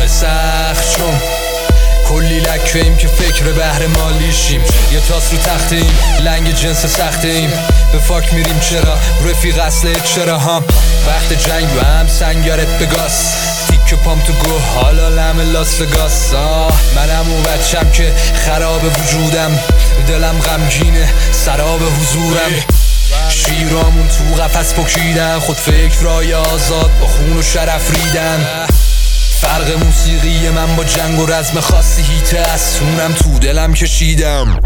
سخت چون کلی لکویم که فکر بهر مالیشیم. یه تاس رو تختیم، لنگ جنس سختیم، به فاک میریم چرا رفیق اصله چرا هم وقت جنگ و هم سنگرت بگاس تیک پام تو گوه حالا لم لاس وگاس. منم اون بچم که خراب وجودم، دلم غمگینه سراب حضورم. شیرامون تو قفس پکیدن، خود فکر رای آزاد با خون و شرف ریدن. فرق موسیقی من با جنگ و رزم خاصی هیت اسونم تو دلم کشیدم.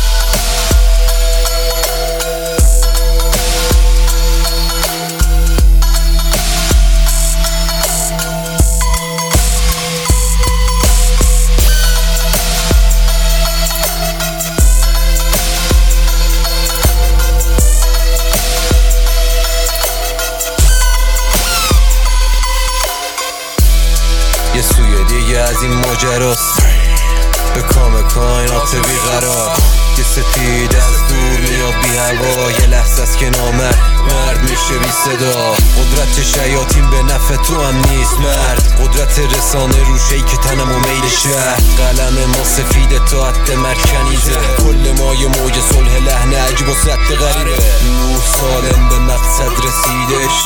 یه سوی دیگه از این ماجراست، به کام کائنات بیقرار. یه سپید از دور میاد بی هوا، یه لحظه است که مرد میشه بی صدا. قدرت شیاطین به نفع تو هم نیست مرد، قدرت رسانه روشهی که تنم و میل شهر. قلم ما سفید تا حد مرکنیزه، کل ما یه موج صلح لحن عجیب و سد غریبه. نوح سالم به مقصد رسیدش،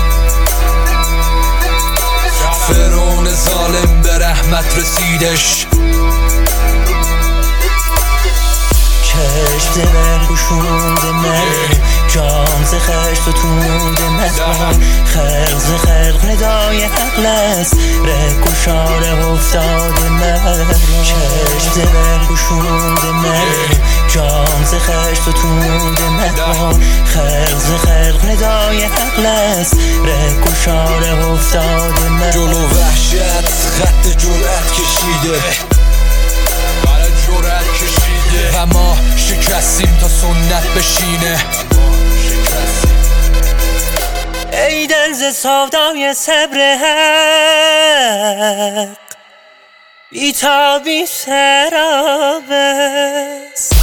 فرعون ظالم به رحمت رسیدش. کشت برگوشونده من جام ز خشت و تونده مزمان. خلق ز خلق ندای حق لست، رگوشاره افتاده من. کشت برگوشونده من جام ز خشت و تونده مزمان. خلق ز خلق ندای حق لست، رگوشاره افتاده من. جلو وحشت خط جرأت کشیده، و ما شکستیم تا سنت بشینه. ای دل ز سودای صبر حق، بی تابی سراب است.